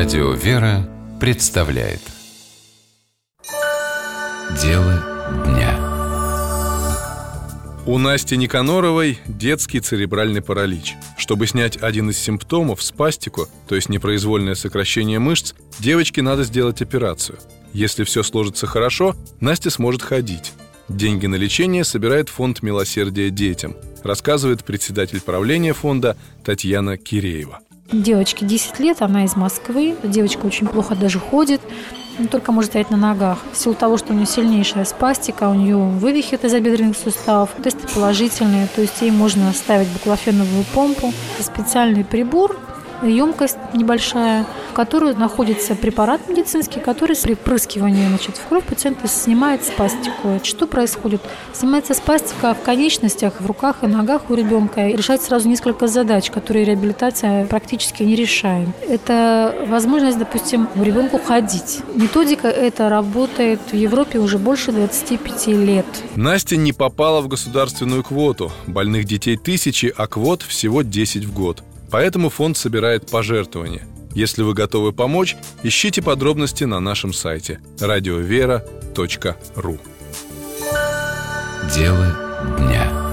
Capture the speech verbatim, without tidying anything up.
Радио «Вера» представляет Дело дня. У Насти Никаноровой детский церебральный паралич. Чтобы снять один из симптомов, спастику, то есть непроизвольное сокращение мышц, девочке надо сделать операцию. Если все сложится хорошо, Настя сможет ходить. Деньги на лечение собирает фонд «Милосердие детям», рассказывает председатель правления фонда Татьяна Киреева. Девочке десять лет, она из Москвы. Девочка очень плохо даже ходит, не только может стоять на ногах. В силу того, что у нее сильнейшая спастика, у нее вывихи тазобедренных суставов, тесты положительные, то есть ей можно ставить буклофеновую помпу. Это специальный прибор, емкость небольшая, в которой находится препарат медицинский, который при впрыскивании, значит, в кровь пациента снимает спастику. Что происходит? Снимается спастика в конечностях, в руках и ногах у ребенка. И решает сразу несколько задач, которые реабилитация практически не решает. Это возможность, допустим, ребенку ходить. Методика эта работает в Европе уже больше двадцати пяти лет. Настя не попала в государственную квоту. Больных детей тысячи, а квот всего десять в год. Поэтому фонд собирает пожертвования. Если вы готовы помочь, ищите подробности на нашем сайте радиовера точка ру. Дело дня.